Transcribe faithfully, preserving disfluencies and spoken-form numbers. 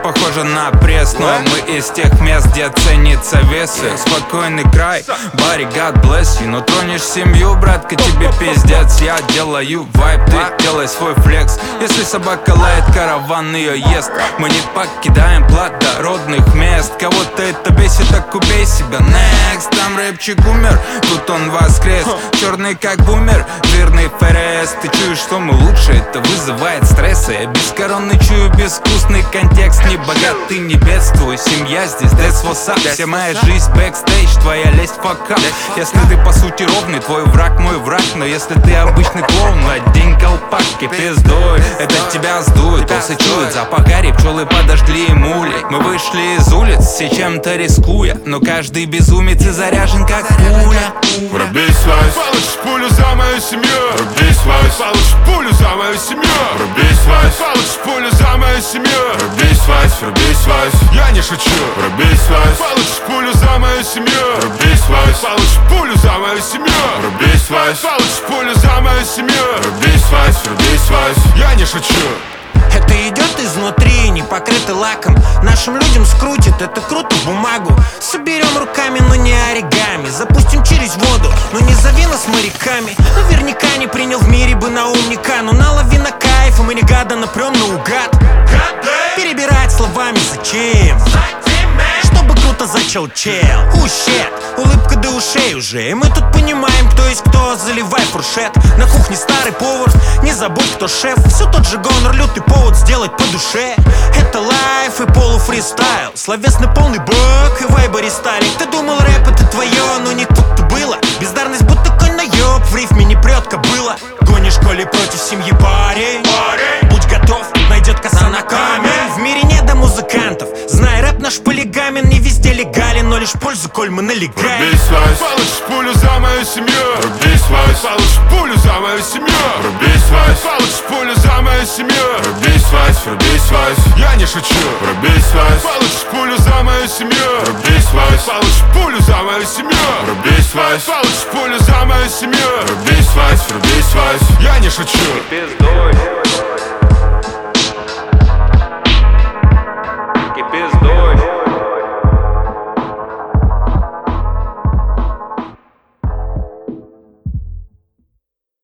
похожа на пресс, но мы из тех мест, где ценится весы. Спокойный край, Барри, God bless you. Но тронешь семью, братка, тебе пиздец. Я делаю вайб, ты делай свой флекс. Если собака лает, караван ее ест. Мы не покидаем плодородных мест. Кого-то это бесит, так убей себя. Next, там рэпчик умер, тут он воскрес. Черный как бумер, жирный ФРС. Ты чуешь, что мы лучше, это вызывает стрессы. Я бескоронный чую безвкусный контекст. Не богатый, не бедствую, семья здесь, that's what's up. Вся моя жизнь бэкстейдж, твоя лесть факап. Если ты по сути ровный, твой враг мой враг. Но если ты обычный клоун, одень колпак и пиздой, это тебя сдует. Осы чуют запах гари, пчелы подожгли мули. Мы вышли из улиц, все чем-то рискуя. Но каждый безумец и заряжен как пуля. Вруби свайс, получишь пулю за мою семью. Вруби свайс, получишь пулю за мою семью. Вруби свайс, получишь пулю за мою семью. Вруби свайс, вруби свайс, я не шучу. Вруби свайс, получишь пулю за мою семью. Вруби свайс, получишь пулю за мою семью. Вруби свайс, получишь пулю за мою семью. Вруби свайс, вруби свайс, я не шучу. Это идет изнутри, не покрыто лаком. Нашим людям скрутит, это круто в бумагу. Соберем руками, но не оригами. Запустим через воду, но не зови нас моряками. Наверняка не принял в мире бы на умника. Но налови на кайф, и мы не гада напрем наугад. Перебирать словами зачем? Чтобы круто зачел чел. Ущет, улыбка до ушей уже. И мы тут понимаем, кто есть кто, заливай фуршет. На кухне старый повар, не забудь, кто шеф. Все тот же гонор, лютый повод сделать по душе. Это лайф и полуфристайл, словесный полный бок и вайба рестайлинг. Ты думал, рэп это твое, но не тут-то было. Бездарность будто конь наеб, в рифме не прет кобыла. Гонишь, коли против семьи парень. Будь готов, найдет коса на камень. В мире не до музыкантов, знай, рэп наш полигамен. Не везде легален, но лишь пользу, коль мы налегаем. Вруби свайс, получишь пулю за мою семью. Вруби свайс, получишь пулю за мою семью. Вруби свайс, получишь пулю за мою семью. Вруби свайс, вруби свайс, я не шучу. Вруби свайс, получишь пулю за мою семью. Вруби свайс, получишь пулю за мою семью. Вруби свайс, получишь пулю за мою семью. Вруби свайс, вруби свайс, я не шучу.